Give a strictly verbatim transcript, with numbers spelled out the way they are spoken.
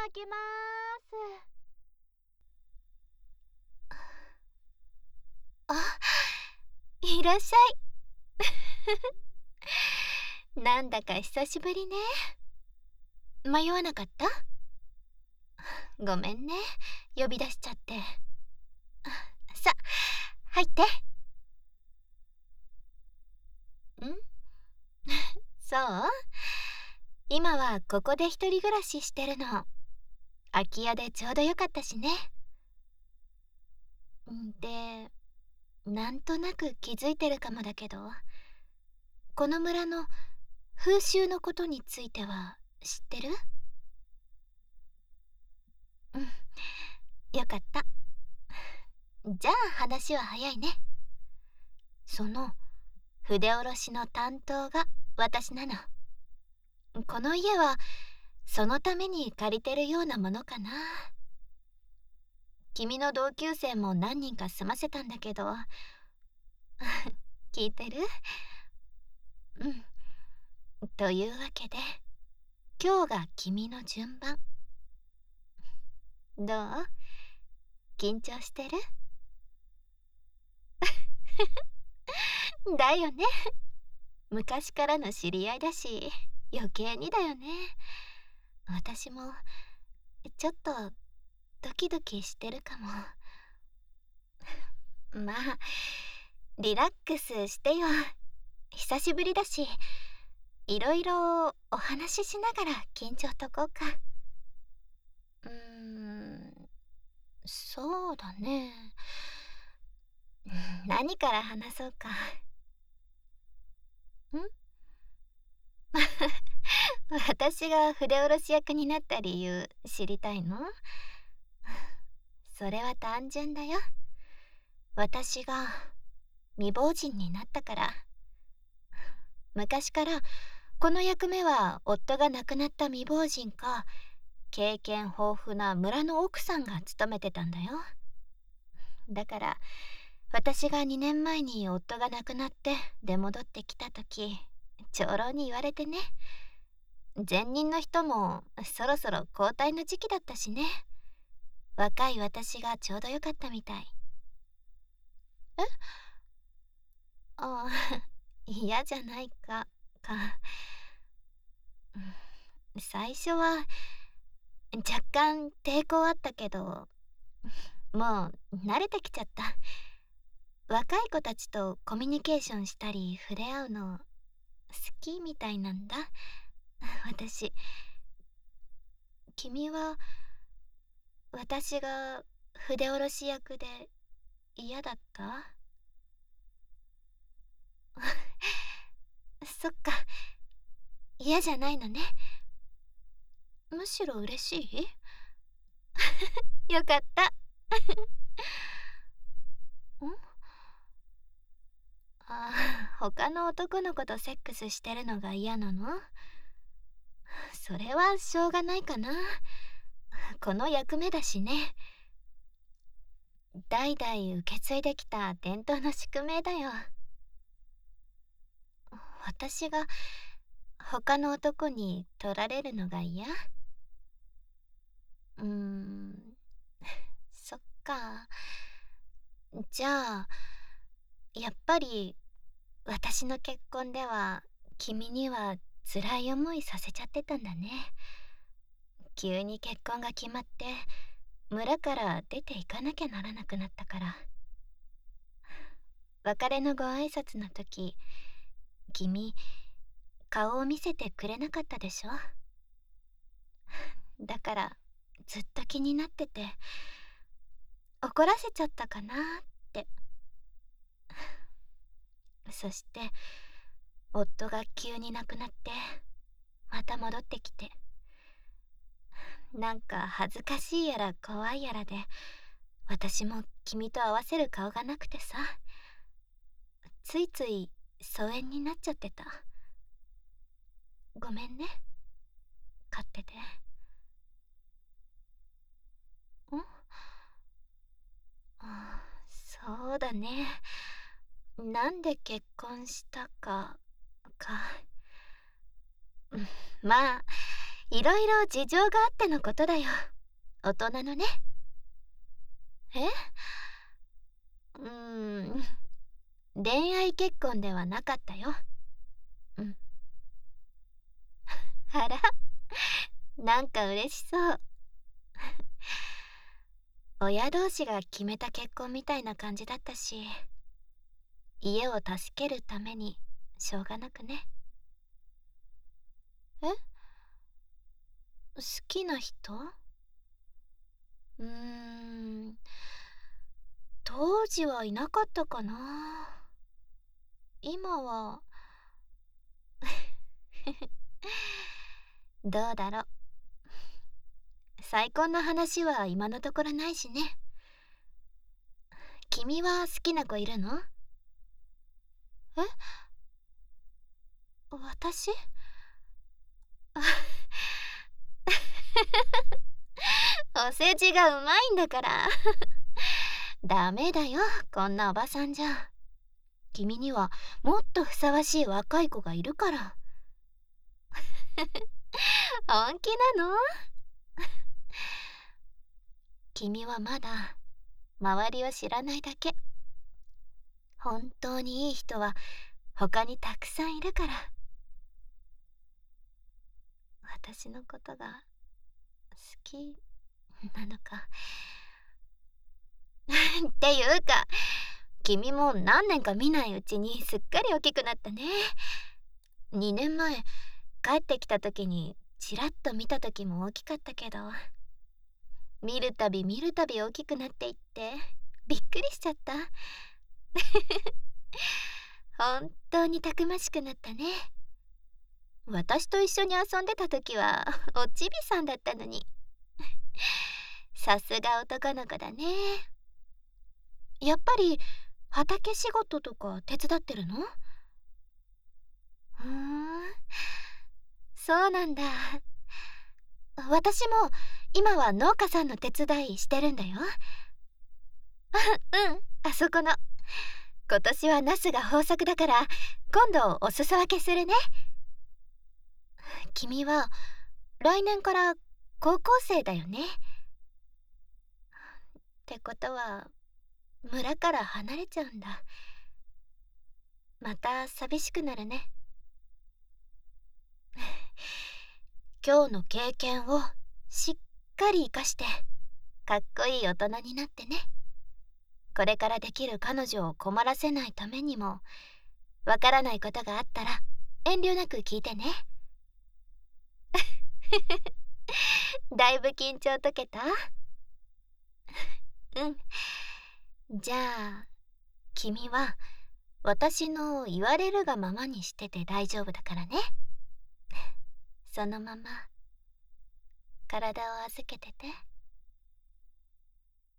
開けまーす。あ、いらっしゃい。なんだか久しぶりね。迷わなかった？ごめんね、呼び出しちゃって。さ、入って。んそう？今はここで一人暮らししてるの。空き家でちょうどよかったしね。で、なんとなく気づいてるかもだけど、この村の風習のことについては知ってる？うん、よかった。じゃあ話は早いね。その筆下ろしの担当が私なの。この家はそのために借りてるようなものかな。君の同級生も何人か住ませたんだけど聞いてる？うん。というわけで今日が君の順番。どう？緊張してる？だよね。昔からの知り合いだし余計にだよね。私もちょっとドキドキしてるかも。まあリラックスしてよ。久しぶりだし、いろいろお話ししながら緊張とこうか。うーん、そうだね。何から話そうか。ん私が筆下ろし役になった理由知りたいの？それは単純だよ。私が未亡人になったから。昔からこの役目は夫が亡くなった未亡人か経験豊富な村の奥さんが務めてたんだよ。だから私がにねんまえに夫が亡くなって出戻ってきた時、長老に言われてね。前任の人もそろそろ交代の時期だったしね。若い私がちょうどよかったみたい。え？ああ、嫌じゃないかか。最初は若干抵抗あったけど、もう慣れてきちゃった。若い子たちとコミュニケーションしたり触れ合うの好きみたいなんだ私。君は私が筆下ろし役で嫌だった？そっか、嫌じゃないのね。むしろ嬉しい？よかったんああ、他の男の子とセックスしてるのが嫌なの？それはしょうがないかな。この役目だしね。代々受け継いできた伝統の宿命だよ。私が他の男に取られるのが嫌？うーん、そっか。じゃあやっぱり私の結婚では君には辛い思いさせちゃってたんだね。急に結婚が決まって村から出ていかなきゃならなくなったから。別れのご挨拶の時、君顔を見せてくれなかったでしょ。だからずっと気になってて怒らせちゃったかなって。そして夫が急に亡くなってまた戻ってきて、なんか恥ずかしいやら怖いやらで私も君と合わせる顔がなくてさ、ついつい疎遠になっちゃってた。ごめんね、勝手で。んあ、そうだね。なんで結婚したかか。うん、まあいろいろ事情があってのことだよ。大人のね。えうーん恋愛結婚ではなかったよ。うん。あら、なんか嬉しそう。親同士が決めた結婚みたいな感じだったし、家を助けるためにしょうがなくね。え好きな人？うーん当時はいなかったかな。今はどうだろう。再婚の話は今のところないしね。君は好きな子いるの？え私お世辞がうまいんだからダメだよ、こんなおばさんじゃ。君にはもっとふさわしい若い子がいるから本気なの？君はまだ周りを知らないだけ。本当にいい人は他にたくさんいるから。私のことが好きなのかっていうか、君も何年か見ないうちにすっかり大きくなったね。にねんまえ帰ってきた時にちらっと見た時も大きかったけど、見るたび見るたび大きくなっていってびっくりしちゃった本当にたくましくなったね。私と一緒に遊んでた時はおちびさんだったのにさすが男の子だね。やっぱり畑仕事とか手伝ってるの？ふーんそうなんだ。私も今は農家さんの手伝いしてるんだようんあそこの。今年はナスが豊作だから今度お裾分けするね。君は来年から高校生だよね。ってことは村から離れちゃうんだ。また寂しくなるね今日の経験をしっかり生かしてかっこいい大人になってね。これからできる彼女を困らせないためにも、わからないことがあったら遠慮なく聞いてねだいぶ緊張解けた？うんじゃあ君は私の言われるがままにしてて大丈夫だからね。そのまま体を預けてて。